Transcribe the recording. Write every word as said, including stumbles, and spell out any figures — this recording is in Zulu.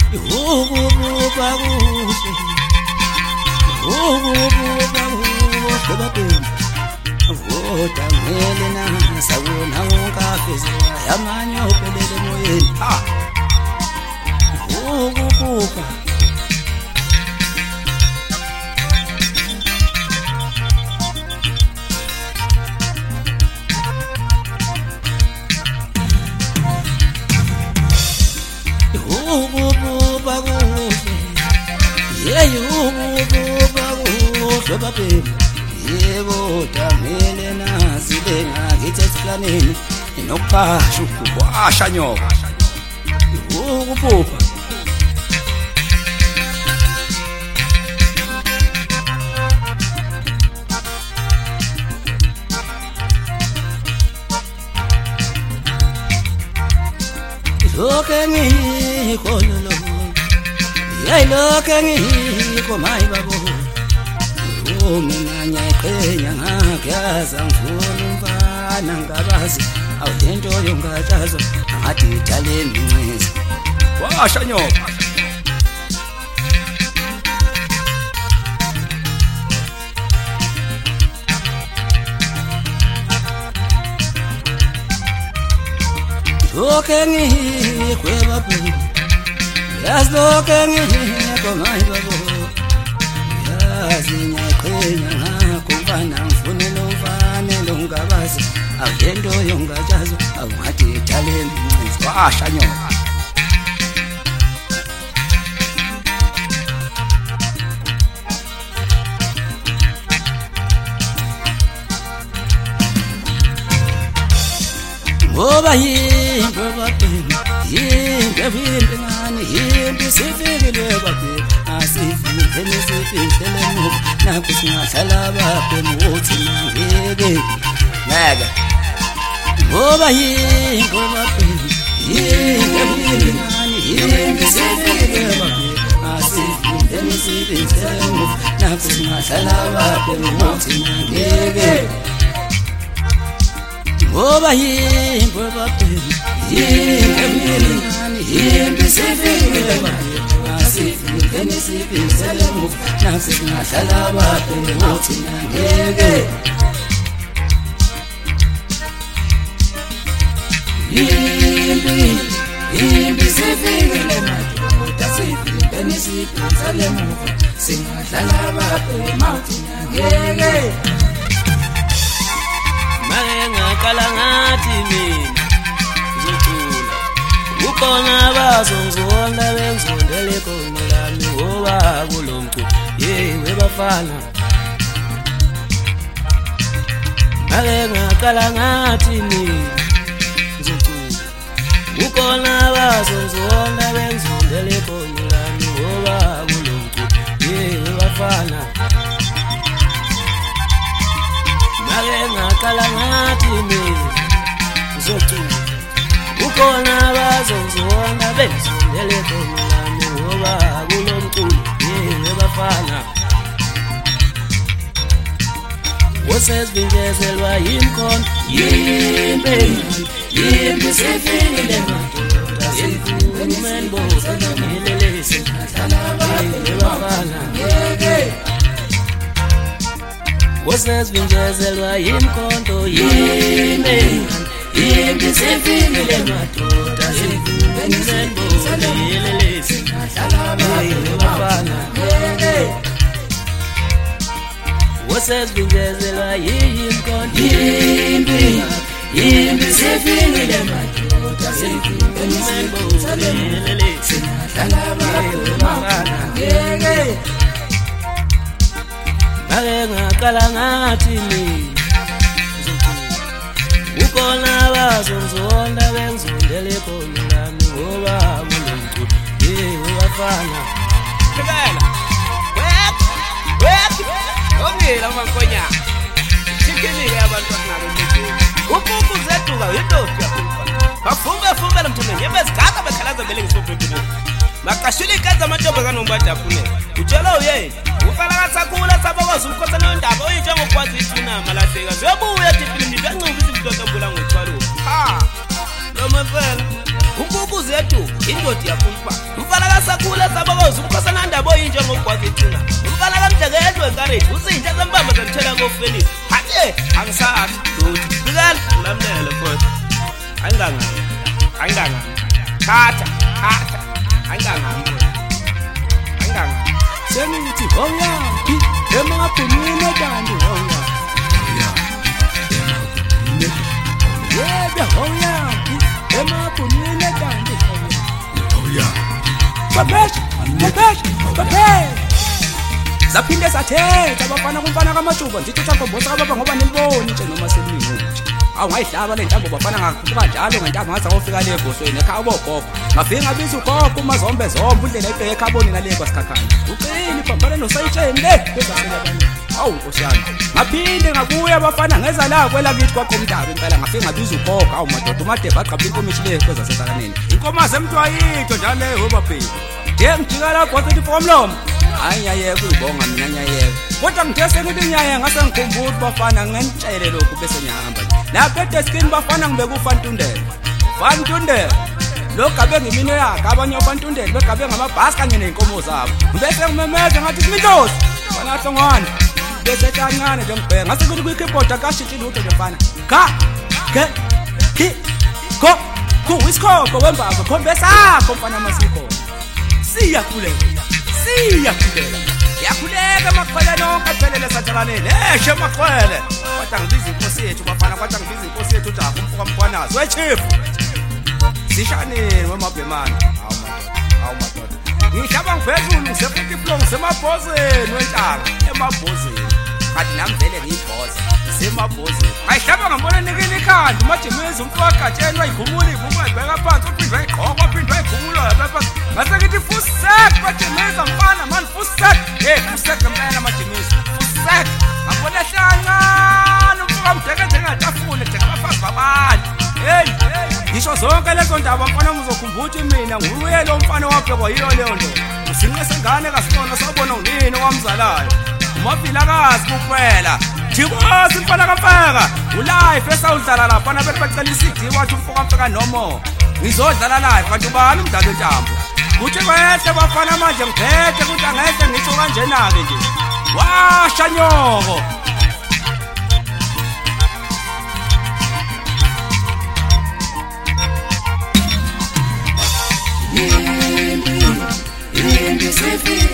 Ukubuka kuhle Ukubuka kuhle baby Voda ngele na sawona unkafeze yamanye uphelele moyeni ha Ukubuka Ukubuka kuhle Yeah ukubuka kuhle baby Yebo damele nazile ngakithi esiplaneni inokuqasha ukuwasha nyoka ukuphupha Loke ngikho lo Hey loke ngikho my babo Mina nyayiqhenya ngakaza ngifuna umfana ngabazi awuyento yongatazo ngathi ithaleni incisi washa nyoka Loke ngikho babu Las loke ngikho my babo Zinyayiqhenya ngakho mfana ngifuna nomfana longabazi awuyento yongajazo awungathi ithaleni incisi washa nyoka Ngoba yinto baphela yinto evimbingani yinto sifikile baphela asifike nesifihle muva nakho singahlala baphela uthi ngeke ngeke ngoba yinto baphela yinto evimbingani yinto sifikile baphela asifike nesifihle muva nakho singahlala baphela uthi ngeke Ngoba yimbo baphela yimbo evilani yimbo sifikile baphela asifike nesiphizele muva nasi singahlala baphela uthi ngeke Yimbo yimbo sifikile madoda sifike nesiphizele muva singahlala baphela uthi ngeke Ngakala ngathi mina ngicula ukhona bazongizonda bengizondele khona lami ngoba kulomcu yewe bafana Ngake ngakala ngathi mina ngicula ukhona bazongizonda bengizondele khona lami ngoba kulomcu yewe bafana Ngakala ngathi mina ngizocula ukhona bazongizonda bengizondele khona lami ngoba kulomculo yewe bafana Wosesivinjezelwa yimkhona yimbe yimbe sifikile madoda sivume mboza ngilelese yewe bafana Wosesivinjezelwa yimkhonto yimbe yimbe sifikile madoda sivume mboza ngilelese yewe bafana Wosesivinjezelwa yimkhonto yimbe yimbe sifikile madoda sivume mboza ngilelese yewe bafana Ngake ngaqala ngathi mina ukhona bazongizonda bengizondele khona lami ngoba kulomculo yewe bafana Phela wet wet ongela mankonya Sikilile abantu akunalo mthini Ukhukhu zeduka yindoda Bafumbe fumbe lomthini yebezigaka bekhalaza vele ngisophethu Makashile ikanza amantombe kanombada afune utshela uyeni ufala kasakhula sabokwazi umkhosana wendaba oyinjengokwazi ithuna malahleka ziyobuya tipini ndancuba izinto zombula ngothwalo ha lo mfela ubuku zethu indodi yaphupha ufala kasakhula Inkosi umkhosana ndaba oyinje ngokwazi ithuna. Umfana kaMdlekethu encourage usinja sembamba zamthela kofeni. Hathi angisathi lutho. Bikala lamnele mfowethu. Anganga. Anganga. Khatha, khatha. Anganga mfowethu. Anganga. Senithi hoyaphi emabhunwini kanti hoya. Yebo hoyaphi emabhunwini kanti hoya. Babesha, babesha, babesha. Zaphinde sathetha abafana kumfana kaMajuba ngithi uthagombosa kababa ngoba niliboni nje noma selinguni. Awungayihlaba le ntambo bafana ngakhuphuka njalo ngentambo ngathi awufika le ebhosweni ekhaya bogogo. Ngafika ngabiza ugogo umazombe zombe indlela ebheke ekhaboni nale kwasikhakhanya. Uqini bambana nosayitsheni le bezaselabani. Awu Nkosi yami. Ngaphinde ngabuya abafana ngeza la kwela kithi kwakhomntaba impela ngafika ngabiza ugogo awu madoda umade baqapha inkomishi le kwezasesakaneni. Inkomazi emntwayitho njalo le hobabheki. Ngiyengijika lapho wathi fomlomo. Hayi nyayeke uyibonga mina nyayeke. Kodwa ngithese ngithi nyayeke ngase ngikhumbula bafana ngenitshele lokhu bese ngiyahamba. Lapha edeskini bafana ngibeka uFantundela. Fantundela. Lo gabe ngimino yakhe abanye uFantundela begabe ngamabhasi kanye nenkomo zabo. Bese ngimemeza ngathi Mintosi. Bana hlongwana. Bese kancane nje ngibheka ngase kuthi kwi-keyboard akashithi lutho nje mfana. Ga. Ke. Ki. Go. Ku wiskoko wembazo khombesa akho mfana masiko. Siyakhuleka. Siyakhuleka. Yakhuleka makhwele nonke aphelele sathalaneni. Eshe makhwele. Kodwa ngibiza inkosi yethu bafana kodwa ngibiza inkosi yethu Jabu umfuka mkhwanazi wechief. Sishaneni wemabhemana. Hawu madoda. Hawu madoda. Ngihlaba ngiphezulu ngisefuthi flow ngisemabhozeni wentanga emabhozeni. Kanti nami vele ngiyibhoza ngisemabhozeni. Ayihlaba ngambona nikini ikhanda umajimezi umfuka gatsheni wayikhumula ivumo ayibheka phansi uphindwe ayiqhoko uphindwe ayikhumula yapha. Ngase ngithi fusek majimezi mfana man fusek. Hey fusek ngempela majimezi. Fusek. Ngabona hlangana umfuka mdeke njengatafuna nje ngabafazi babantu. Hey ngisho zonke lezo ndaba mfana uzokhumbula mina nguye lo mfana wabhekwa yiyo leyo nto. Usinqe sengane kasibona sabona unini owamzalayo. Umafilakazi kuphela. Jibosi mfana kaMfeka. Ulife esawudlala lapha nabethi bacela i-C D wathi umfuka Mfeka nomo. Ngizodlala live kanti ubani umdlalo wentambo. Kuthi kwehle bafana manje ngiphethe ukuthi angehle ngitsho kanjena ke nje. Washa nyoko. Yimbi, yimbi sefile.